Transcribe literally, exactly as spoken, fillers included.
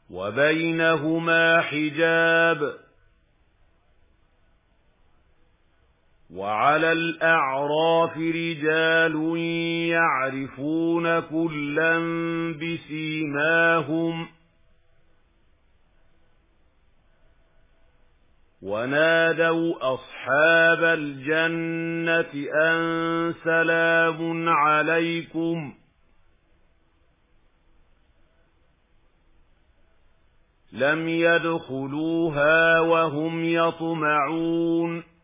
وبينهما حجاب وعلى الأعراف رجال يعرفون كلا بسيماهم ونادوا أصحاب الجنة أن سلام عليكم لم يدخلوها وهم يطمعون